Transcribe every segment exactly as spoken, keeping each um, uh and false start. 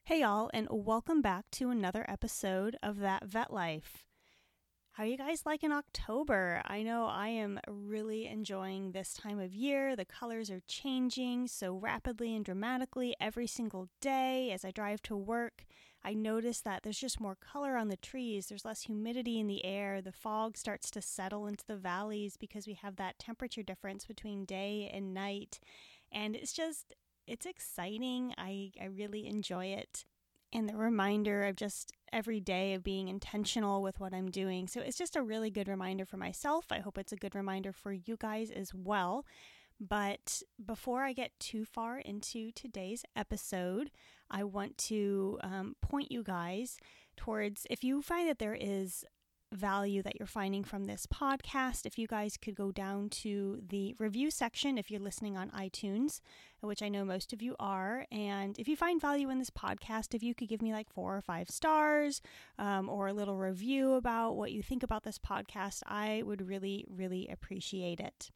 Hey y'all, and welcome back to another episode of That Vet Life. How are you guys liking October? I know I am really enjoying this time of year. The colors are changing so rapidly and dramatically every single day. As I drive to work, I notice that there's just more color on the trees. There's less humidity in the air. The fog starts to settle into the valleys because we have that temperature difference between day and night. And it's just, it's exciting. I, I really enjoy it. And the reminder of just every day of being intentional with what I'm doing. So it's just a really good reminder for myself. I hope it's a good reminder for you guys as well. But before I get too far into today's episode, I want to um, point you guys towards, if you find that there is value that you're finding from this podcast, if you guys could go down to the review section if you're listening on iTunes, which I know most of you are, and if you find value in this podcast, if you could give me like four or five stars um, or a little review about what you think about this podcast, I would really, really appreciate it.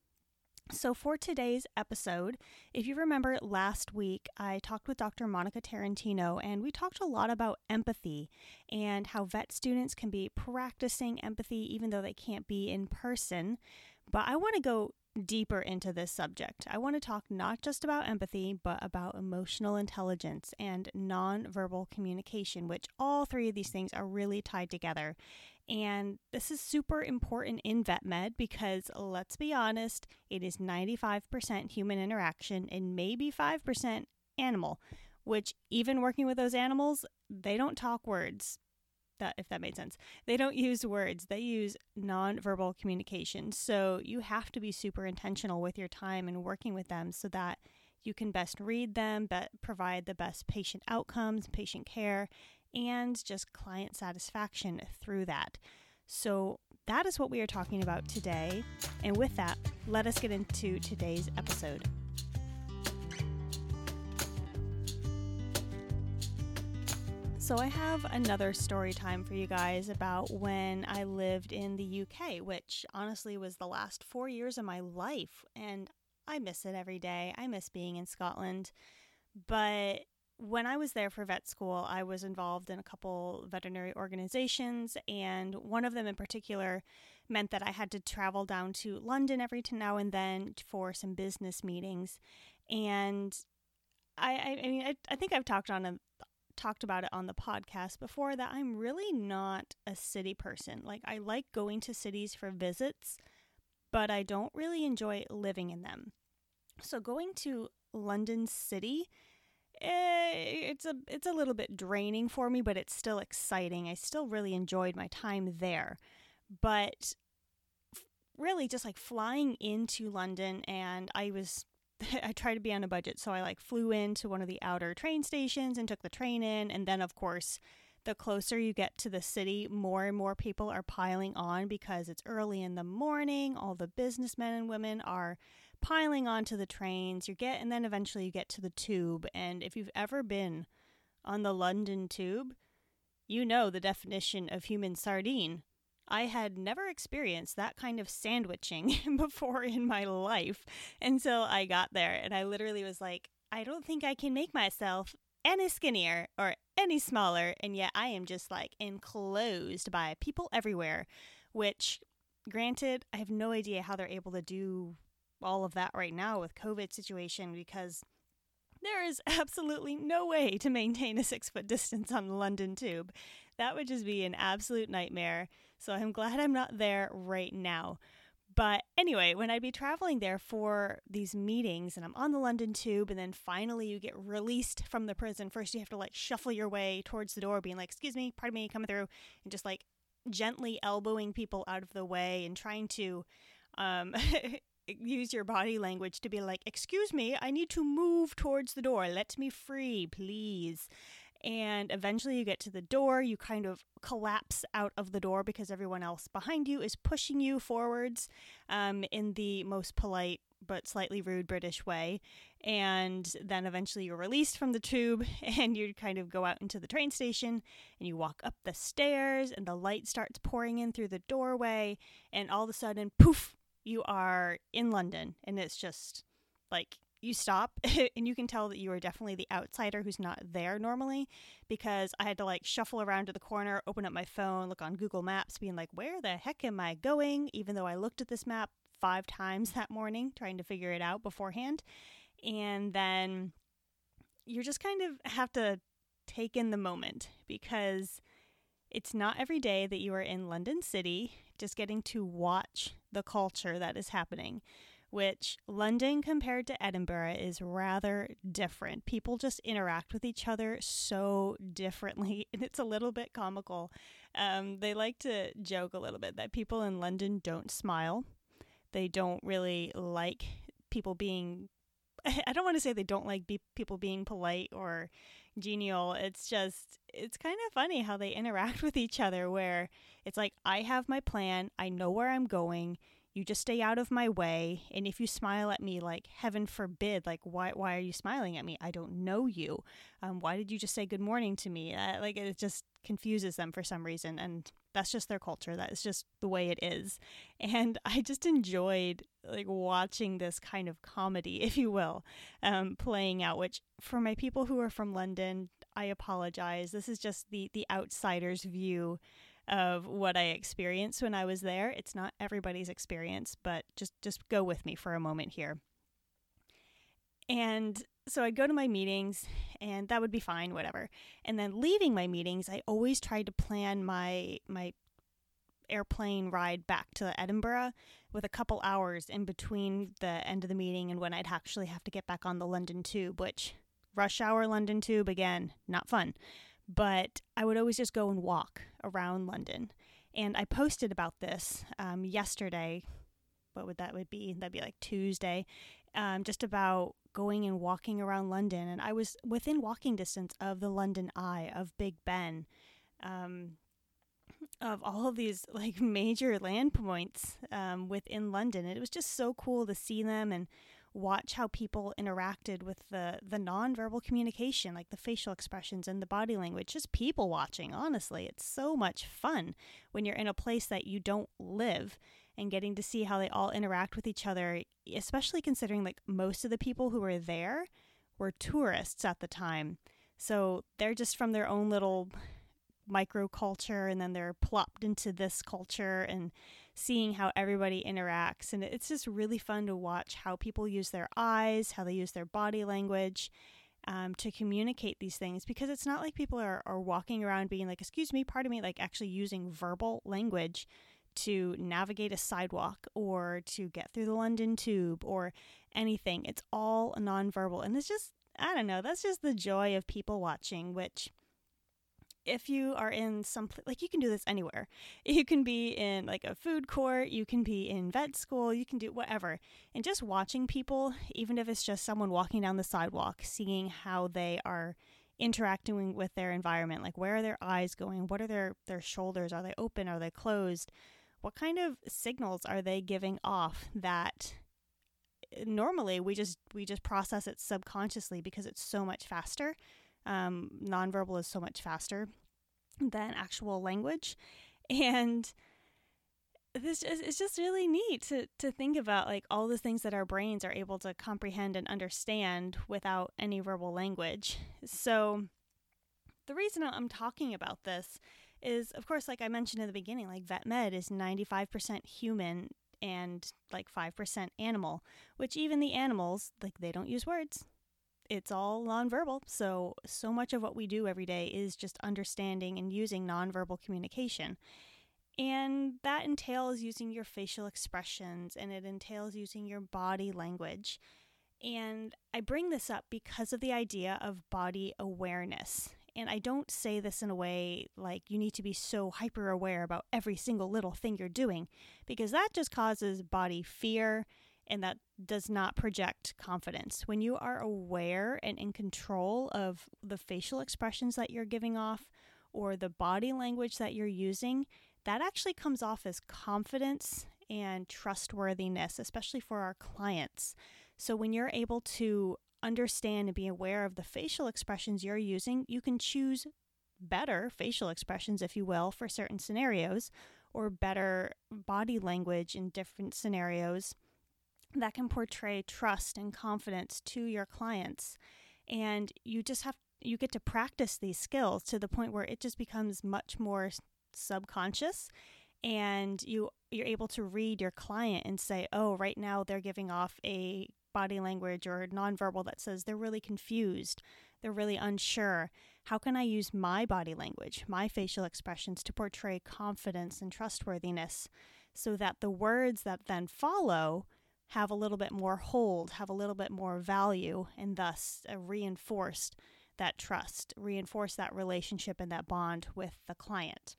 So for today's episode, if you remember last week, I talked with Doctor Monica Tarantino, and we talked a lot about empathy and how vet students can be practicing empathy even though they can't be in person. But I want to go deeper into this subject. I want to talk not just about empathy, but about emotional intelligence and nonverbal communication, which all three of these things are really tied together. And this is super important in vet med because, let's be honest, it is ninety-five percent human interaction and maybe five percent animal, which even working with those animals, they don't talk words. That, if that made sense. They don't use words. They use nonverbal communication. So you have to be super intentional with your time and working with them so that you can best read them, be- provide the best patient outcomes, patient care, and just client satisfaction through that. So that is what we are talking about today. And with that, let us get into today's episode. So I have another story time for you guys about when I lived in the U K, which honestly was the last four years of my life. And I miss it every day. I miss being in Scotland. But when I was there for vet school, I was involved in a couple veterinary organizations, and one of them in particular meant that I had to travel down to London every now and then for some business meetings. And I, I, I mean, I, I think I've talked on a talked about it on the podcast before that I'm really not a city person. Like, I like going to cities for visits, but I don't really enjoy living in them. So going to London City, eh, it's a it's a little bit draining for me, but it's still exciting. I still really enjoyed my time there. But really just like flying into London, and I was I tried to be on a budget, so I like flew into one of the outer train stations and took the train in, and then of course the closer you get to the city, more and more people are piling on because it's early in the morning. All the businessmen and women are piling onto the trains. You get, and then eventually you get to the tube, and if you've ever been on the London tube, you know the definition of human sardine. I had never experienced that kind of sandwiching before in my life until I got there. And I literally was like, I don't think I can make myself any skinnier or any smaller. And yet I am just like enclosed by people everywhere, which granted, I have no idea how they're able to do all of that right now with COVID situation, because there is absolutely no way to maintain a six foot distance on the London Tube. That would just be an absolute nightmare. So I'm glad I'm not there right now. But anyway, when I'd be traveling there for these meetings and I'm on the London Tube, and then finally you get released from the prison. First you have to like shuffle your way towards the door being like, excuse me, pardon me, coming through, and just like gently elbowing people out of the way and trying to um, use your body language to be like, excuse me, I need to move towards the door. Let me free, please. And eventually you get to the door, you kind of collapse out of the door because everyone else behind you is pushing you forwards um, in the most polite but slightly rude British way. And then eventually you're released from the tube and you kind of go out into the train station and you walk up the stairs and the light starts pouring in through the doorway, and all of a sudden, poof, you are in London. And it's just like you stop and you can tell that you are definitely the outsider who's not there normally, because I had to like shuffle around to the corner, open up my phone, look on Google Maps, being like, where the heck am I going? Even though I looked at this map five times that morning trying to figure it out beforehand. And then you just kind of have to take in the moment, because it's not every day that you are in London City just getting to watch the culture that is happening, which London compared to Edinburgh is rather different. People just interact with each other so differently, and it's a little bit comical. Um, they like to joke a little bit that people in London don't smile. They don't really like people being, I don't want to say they don't like be- people being polite or genial. It's just, it's kind of funny how they interact with each other, where it's like, I have my plan, I know where I'm going, you just stay out of my way. And if you smile at me, like, heaven forbid, like, why why are you smiling at me? I don't know you. Um, why did you just say good morning to me? Uh, like, it just confuses them for some reason. And that's just their culture. That is just the way it is. And I just enjoyed, like, watching this kind of comedy, if you will, um, playing out, which for my people who are from London, I apologize. This is just the, the outsider's view of what I experienced when I was there. It's not everybody's experience, but just, just go with me for a moment here. And so I'd go to my meetings, and that would be fine, whatever. And then leaving my meetings, I always tried to plan my my airplane ride back to Edinburgh with a couple hours in between the end of the meeting and when I'd actually have to get back on the London Tube, which rush hour London Tube, again, not fun. But I would always just go and walk around London. And I posted about this um, yesterday. What would that would be? That'd be like Tuesday. Um, just about going and walking around London. And I was within walking distance of the London Eye, of Big Ben, um, of all of these like major land points um, within London. And it was just so cool to see them and watch how people interacted with the, the nonverbal communication, like the facial expressions and the body language, just people watching, honestly. It's so much fun when you're in a place that you don't live and getting to see how they all interact with each other, especially considering like most of the people who were there were tourists at the time. So they're just from their own little microculture, and then they're plopped into this culture and seeing how everybody interacts. And it's just really fun to watch how people use their eyes, how they use their body language um, to communicate these things, because it's not like people are, are walking around being like, excuse me, pardon me, like actually using verbal language to navigate a sidewalk or to get through the London Tube or anything. It's all nonverbal. And it's just, I don't know, that's just the joy of people watching, which if you are in some, like you can do this anywhere. You can be in like a food court, you can be in vet school, you can do whatever. And just watching people, even if it's just someone walking down the sidewalk, seeing how they are interacting with their environment, like where are their eyes going? What are their, their shoulders? Are they open? Are they closed? What kind of signals are they giving off that normally we just we just process it subconsciously because it's so much faster. Um, nonverbal is so much faster than actual language. And this is, it's just really neat to, to think about like all the things that our brains are able to comprehend and understand without any verbal language. So the reason I'm talking about this is, of course, like I mentioned in the beginning, like vet med is ninety-five percent human and like five percent animal, which even the animals, like they don't use words. It's all nonverbal. So, so much of what we do every day is just understanding and using nonverbal communication. And that entails using your facial expressions, and it entails using your body language. And I bring this up because of the idea of body awareness. And I don't say this in a way like you need to be so hyper aware about every single little thing you're doing, because that just causes body fear, and that does not project confidence. When you are aware and in control of the facial expressions that you're giving off or the body language that you're using, that actually comes off as confidence and trustworthiness, especially for our clients. So when you're able to understand and be aware of the facial expressions you're using, you can choose better facial expressions, if you will, for certain scenarios, or better body language in different scenarios that can portray trust and confidence to your clients. And you just have, you get to practice these skills to the point where it just becomes much more subconscious, and you, you're able to read your client and say, oh, right now they're giving off a body language or nonverbal that says they're really confused, they're really unsure. How can I use my body language, my facial expressions to portray confidence and trustworthiness so that the words that then follow have a little bit more hold, have a little bit more value, and thus uh, reinforced that trust, reinforce that relationship and that bond with the client.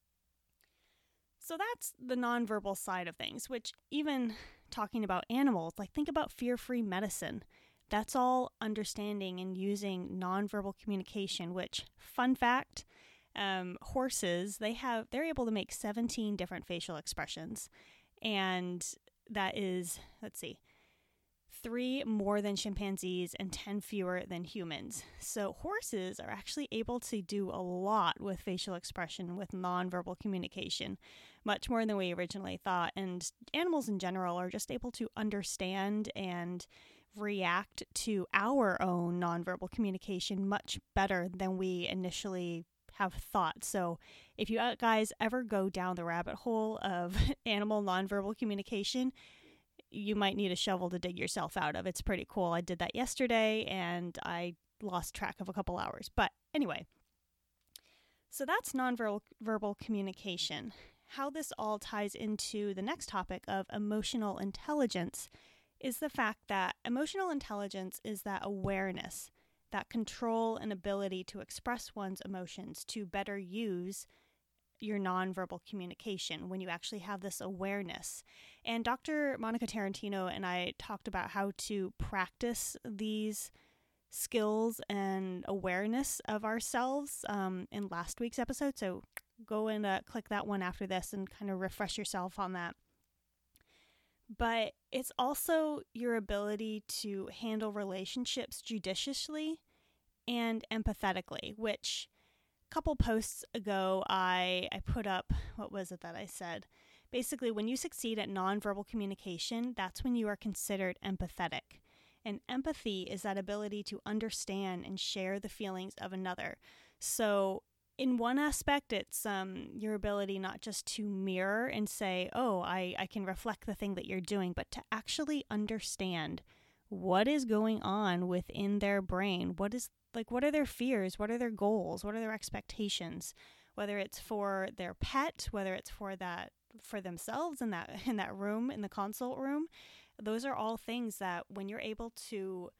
So that's the nonverbal side of things, which even talking about animals, like think about fear-free medicine. That's all understanding and using nonverbal communication, which, fun fact, um, horses, they have, they're able to make seventeen different facial expressions. And that is, let's see, three more than chimpanzees and ten fewer than humans. So horses are actually able to do a lot with facial expression, with nonverbal communication, much more than we originally thought. And animals in general are just able to understand and react to our own nonverbal communication much better than we initially have thought. So if you guys ever go down the rabbit hole of animal nonverbal communication, you might need a shovel to dig yourself out of. It's pretty cool. I did that yesterday and I lost track of a couple hours. But anyway, so that's nonverbal verbal communication. How this all ties into the next topic of emotional intelligence is the fact that emotional intelligence is that awareness, that control and ability to express one's emotions, to better use your nonverbal communication when you actually have this awareness. And Doctor Monica Tarantino and I talked about how to practice these skills and awareness of ourselves um, in last week's episode. So go and uh, click that one after this and kind of refresh yourself on that. But it's also your ability to handle relationships judiciously and empathetically, which a couple posts ago I, I put up, what was it that I said? Basically, when you succeed at nonverbal communication, that's when you are considered empathetic. And empathy is that ability to understand and share the feelings of another. So in one aspect, it's um, your ability not just to mirror and say, oh, I, I can reflect the thing that you're doing, but to actually understand what is going on within their brain. What is, like, what are their fears? What are their goals? What are their expectations? Whether it's for their pet, whether it's for that, for themselves in that, in that room, in the consult room. Those are all things that when you're able to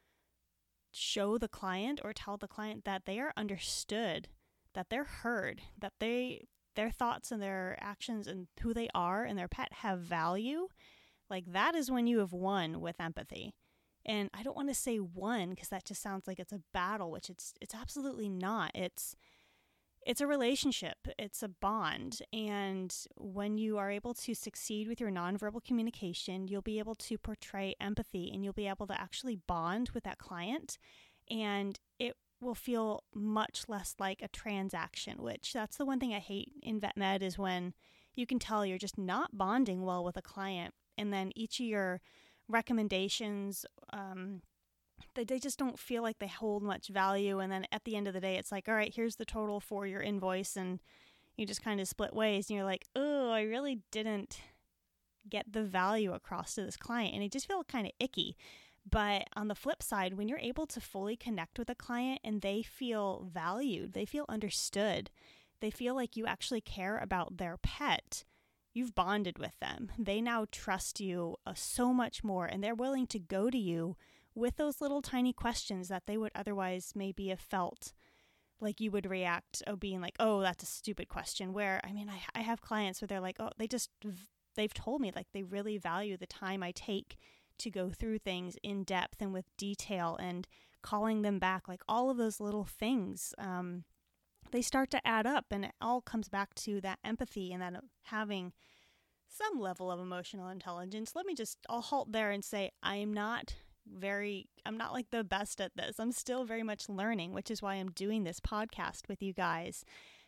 show the client or tell the client that they are understood, that they're heard, that they their thoughts and their actions and who they are and their pet have value, like that is when you have won with empathy. And I don't want to say won because that just sounds like it's a battle, which it's it's absolutely not. It's it's a relationship, it's a bond, and when you are able to succeed with your nonverbal communication, you'll be able to portray empathy and you'll be able to actually bond with that client, and it will feel much less like a transaction, which that's the one thing I hate in vet med is when you can tell you're just not bonding well with a client, and then each of your recommendations, um, they, they just don't feel like they hold much value, and then at the end of the day, it's like, all right, here's the total for your invoice, and you just kind of split ways, and you're like, oh, I really didn't get the value across to this client, and it just feels kind of icky. But on the flip side, when you're able to fully connect with a client and they feel valued, they feel understood, they feel like you actually care about their pet, you've bonded with them. They now trust you uh, so much more, and they're willing to go to you with those little tiny questions that they would otherwise maybe have felt like you would react, oh, being like, oh, that's a stupid question. Where, I mean, I, I have clients where they're like, oh, they just, they've told me like they really value the time I take to go through things in depth and with detail, and calling them back, like all of those little things, um, they start to add up, and it all comes back to that empathy and that having some level of emotional intelligence. Let me just, I'll halt there and say, I'm not very, I'm not like the best at this. I'm still very much learning, which is why I'm doing this podcast with you guys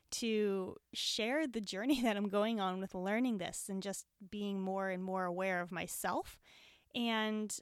to share the journey that I'm going on with learning this and just being more and more aware of myself And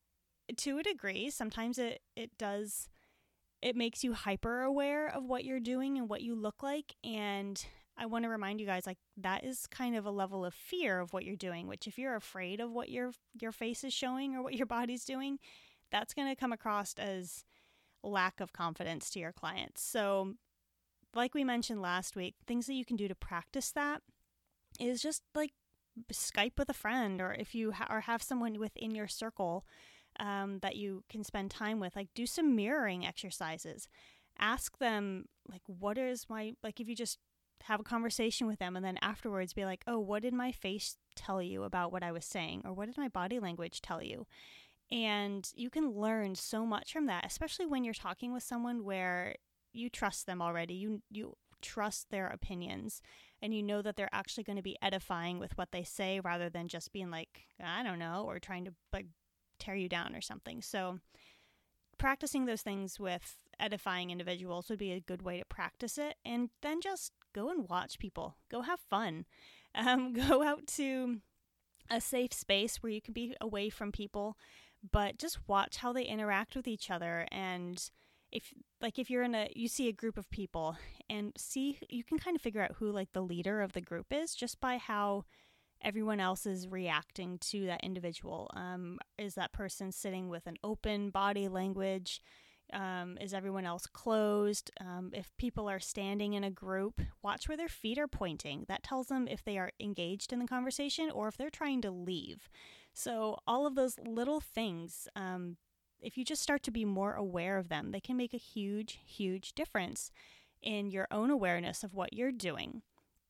to a degree, sometimes it, it does, it makes you hyper aware of what you're doing and what you look like. And I want to remind you guys, like, that is kind of a level of fear of what you're doing, which if you're afraid of what your your face is showing or what your body's doing, that's going to come across as lack of confidence to your clients. So like we mentioned last week, things that you can do to practice that is just like Skype with a friend, or if you ha- or have someone within your circle um, that you can spend time with, like do some mirroring exercises. Ask them, like, what is my, like if you just have a conversation with them and then afterwards be like, oh, what did my face tell you about what I was saying? Or what did my body language tell you? And you can learn so much from that, especially when you're talking with someone where you trust them already. You you trust their opinions, and you know that they're actually going to be edifying with what they say rather than just being like, I don't know, or trying to like tear you down or something. So practicing those things with edifying individuals would be a good way to practice it. And then just go and watch people. Go have fun. Um, go out to a safe space where you can be away from people, but just watch how they interact with each other. And if like if you're in a, you see a group of people and see, you can kind of figure out who like the leader of the group is just by how everyone else is reacting to that individual. Um, is that person sitting with an open body language? Um, is everyone else closed? Um, if people are standing in a group, watch where their feet are pointing. That tells them if they are engaged in the conversation or if they're trying to leave. So all of those little things, um, if you just start to be more aware of them, they can make a huge, huge difference in your own awareness of what you're doing.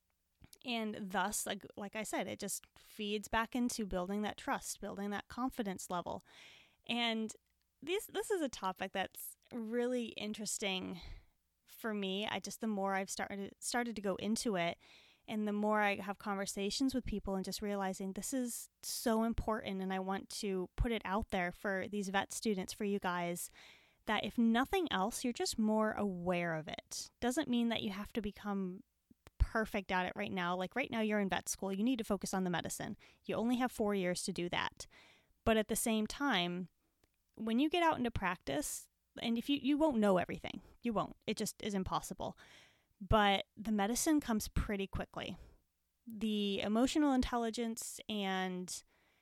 And thus, like, like I said, it just feeds back into building that trust, building that confidence level. And this this is a topic that's really interesting for me. I just, the more I've started started to go into it, and the more I have conversations with people and just realizing this is so important, and I want to put it out there for these vet students, for you guys, that if nothing else, you're just more aware of it. Doesn't mean that you have to become perfect at it right now. Like right now you're in vet school, you need to focus on the medicine. You only have four years to do that. But at the same time, when you get out into practice, and if you, you won't know everything, you won't, it just is impossible. But the medicine comes pretty quickly. The emotional intelligence and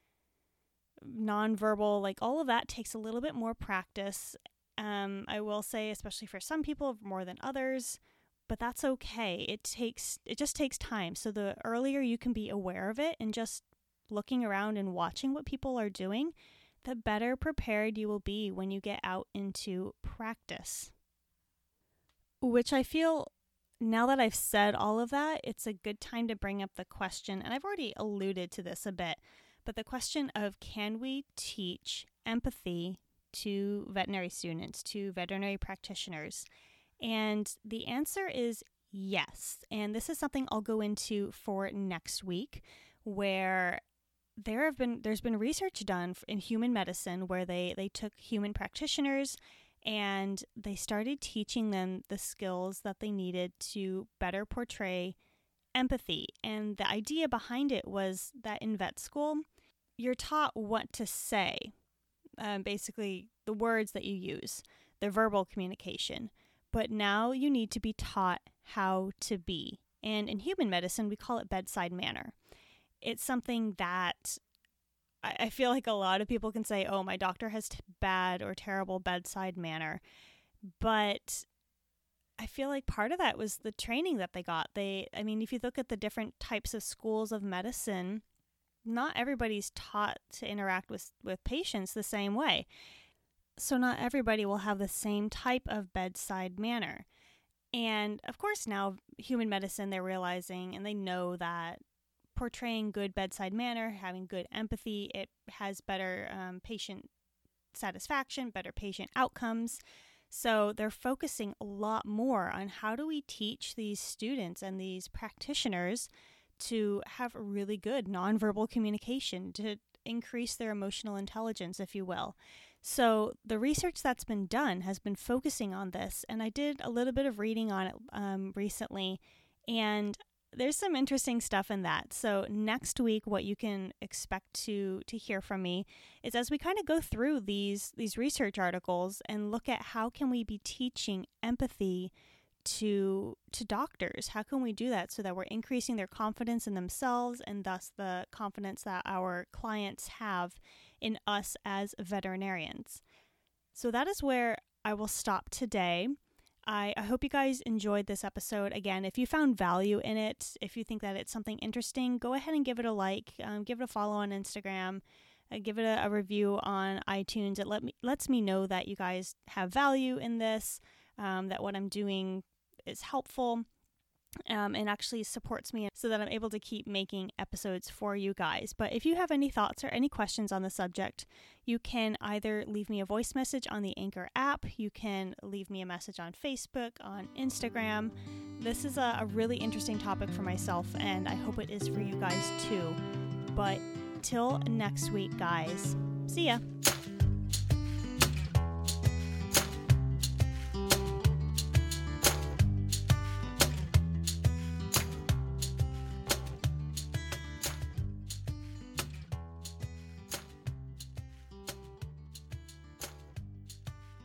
nonverbal, like all of that takes a little bit more practice. Um, I will say, especially for some people more than others, but that's okay. It takes, it just takes time. So the earlier you can be aware of it and just looking around and watching what people are doing, the better prepared you will be when you get out into practice. Which I feel, now that I've said all of that, it's a good time to bring up the question, and I've already alluded to this a bit, but the question of, can we teach empathy to veterinary students, to veterinary practitioners? And the answer is yes. And this is something I'll go into for next week, where there have been there's been research done in human medicine where they, they took human practitioners and they started teaching them the skills that they needed to better portray empathy. And the idea behind it was that in vet school, you're taught what to say, um, basically the words that you use, the verbal communication. But now you need to be taught how to be. And in human medicine, we call it bedside manner. It's something that I, I feel like a lot of people can say, oh, my doctor has t- bad or terrible bedside manner. But I feel like part of that was the training that they got. They, I mean, if you look at the different types of schools of medicine, not everybody's taught to interact with, with patients the same way. So not everybody will have the same type of bedside manner. And of course now human medicine, they're realizing and they know that portraying good bedside manner, having good empathy, it has better um, patient satisfaction, better patient outcomes. So they're focusing a lot more on how do we teach these students and these practitioners to have really good nonverbal communication, to increase their emotional intelligence, if you will. So the research that's been done has been focusing on this, and I did a little bit of reading on it um, recently, and there's some interesting stuff in that. So next week, what you can expect to to hear from me is as we kind of go through these these research articles and look at how can we be teaching empathy to to doctors. How can we do that so that we're increasing their confidence in themselves and thus the confidence that our clients have in us as veterinarians. So that is where I will stop today. I, I hope you guys enjoyed this episode. Again, if you found value in it, if you think that it's something interesting, go ahead and give it a like, um, give it a follow on Instagram, uh, give it a, a review on iTunes. It let me, lets me know that you guys have value in this, um, that what I'm doing is helpful, um, and actually supports me so that I'm able to keep making episodes for you guys. But if you have any thoughts or any questions on the subject, you can either leave me a voice message on the Anchor app, you can leave me a message on Facebook, on Instagram. This is a, a really interesting topic for myself, and I hope it is for you guys too. But till next week, guys. See ya.